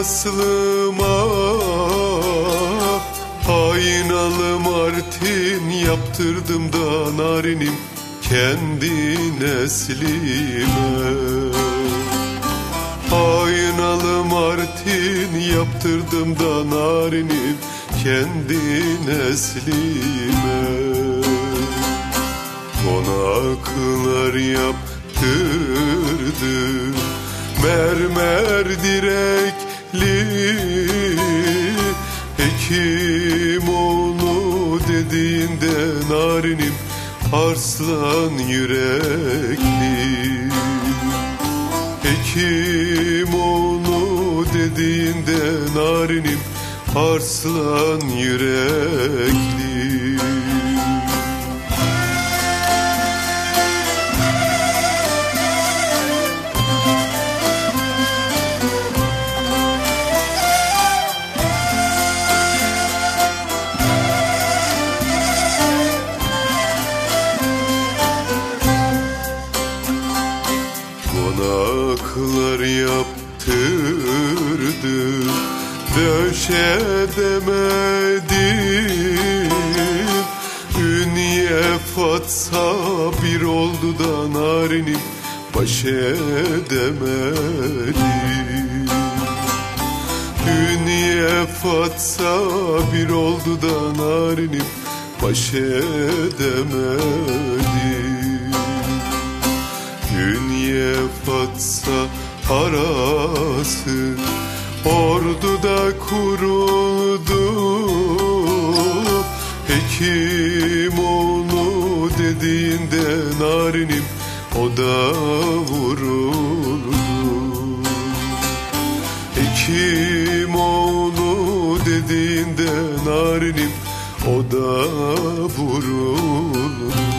aslıma, aynalı martin yaptırdım da narinim kendi neslime. Aynalı martin yaptırdım da narinim kendi neslime. Konaklar yaptırdım mermer direkli, Hekimoğlu dediğinde narinim arslan yürekli. Hekimoğlu dediğinde narinim arslan yürekli. Konaklar yaptırdım, döşedemedim. Ünye fatsa bir oldu da narinim baş edemedim. Ünye fatsa bir oldu da narinim baş edemedim. Ünye fatsa arası orduda kuruldu. Hekimoğlu dediğinde narinim o da vuruldu. Hekimoğlu dediğinde narinim o da vuruldu.